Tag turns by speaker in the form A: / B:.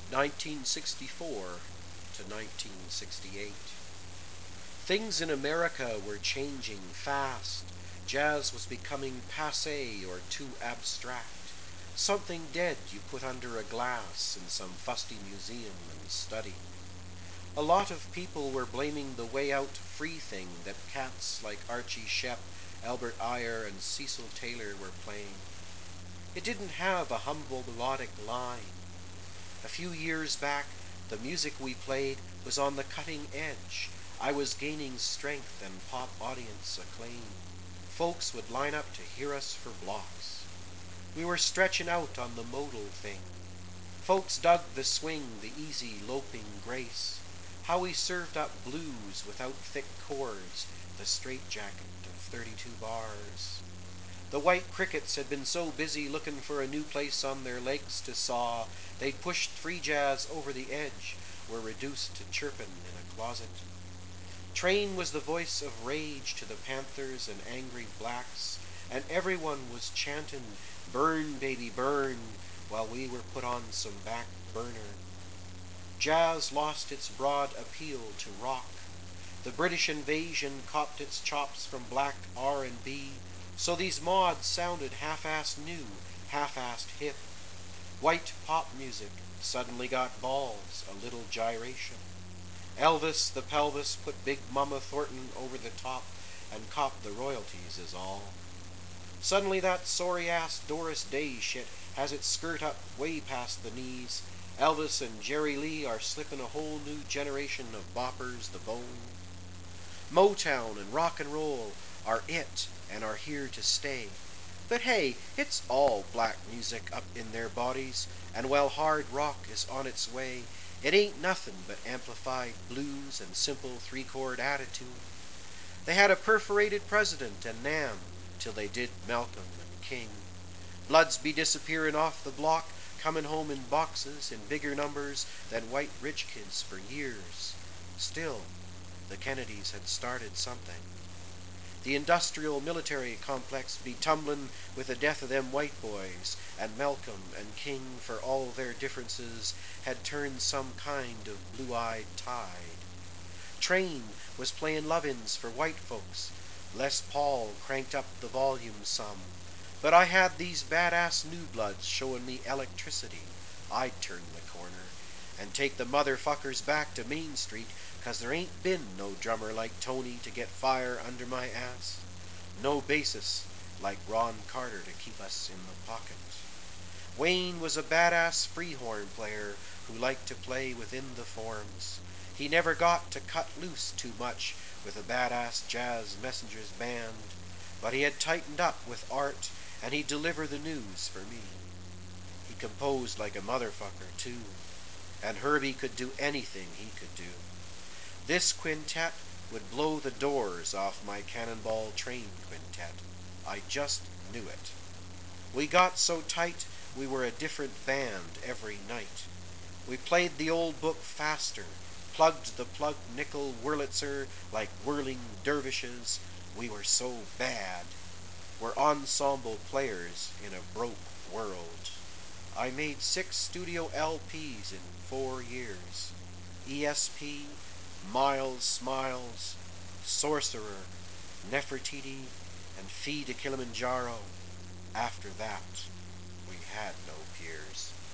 A: 1964 to 1968. Things in America were changing fast. Jazz was becoming passé or too abstract. Something dead you put under a glass in some fusty museum and study. A lot of people were blaming the way out free thing that cats like Archie Shepp, Albert Ayer, and Cecil Taylor were playing. It didn't have a humble melodic line. A few years back, the music we played was on the cutting edge. I was gaining strength and pop audience acclaim. Folks would line up to hear us for blocks. We were stretching out on the modal thing. Folks dug the swing, the easy loping grace. How we served up blues without thick chords, the straitjacket of 32 bars. The white crickets had been so busy looking for a new place on their legs to saw, they'd pushed free jazz over the edge, were reduced to chirpin' in a closet. Train was the voice of rage to the Panthers and angry blacks, and everyone was chantin', "Burn, baby, burn," while we were put on some back burner. Jazz lost its broad appeal to rock. The British invasion copped its chops from black R&B, so these mods sounded half-assed new, half-assed hip. White pop music suddenly got balls, a little gyration. Elvis the pelvis put Big Mama Thornton over the top and copped the royalties is all. Suddenly that sorry-ass Doris Day shit has its skirt up way past the knees. Elvis and Jerry Lee are slipping a whole new generation of boppers the bone. Motown and rock and roll are it and are here to stay. But hey, it's all black music up in their bodies, and while hard rock is on its way, it ain't nothing but amplified blues and simple three-chord attitude. They had a perforated president and Nam, till they did Malcolm and King. Bloods be disappearing off the block, coming home in boxes in bigger numbers than white rich kids for years. Still, the Kennedys had started something. The industrial military complex be tumblin' with the death of them white boys, and Malcolm and King, for all their differences, had turned some kind of blue-eyed tide. Train was playin' love-ins for white folks. Les Paul cranked up the volume some. But I had these badass new bloods showin' me electricity. I'd turn the corner and take the motherfuckers back to Main Street, 'cause there ain't been no drummer like Tony to get fire under my ass. No bassist like Ron Carter to keep us in the pocket. Wayne was a badass freehorn player who liked to play within the forms. He never got to cut loose too much with a badass jazz messengers band, but he had tightened up with art, and he'd deliver the news for me. He composed like a motherfucker, too, and Herbie could do anything he could do. This quintet would blow the doors off my Cannonball Train quintet. I just knew it. We got so tight we were a different band every night. We played the old book faster, plugged the plugged nickel Wurlitzer like whirling dervishes. We were so bad. We're ensemble players in a broke world. I made 6 studio LPs in 4 years. ESP, Miles Smiles, Sorcerer, Nefertiti, and Fee to Kilimanjaro. After that, we had no peers.